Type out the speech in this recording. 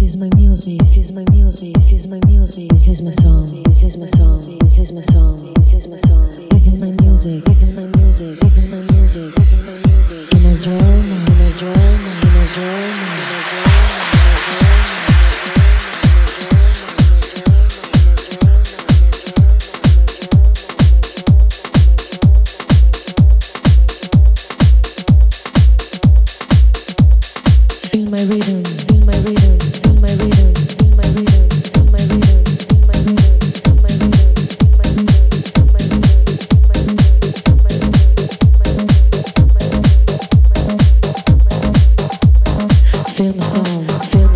is my music, this is my music, this is my music, this is my song, this is my song, this is my song, this is my song, this is my music, this is my music, this is my music, this is my music. In a journey, in a journey, in a journey, in a journey. Feel my rhythm, feel my rhythm, feel my rhythm, feel my rhythm, feel my rhythm, feel my rhythm, feel my rhythm, feel my rhythm, feel my rhythm, feel my rhythm, feel my rhythm, feel my rhythm. Feel my song, feel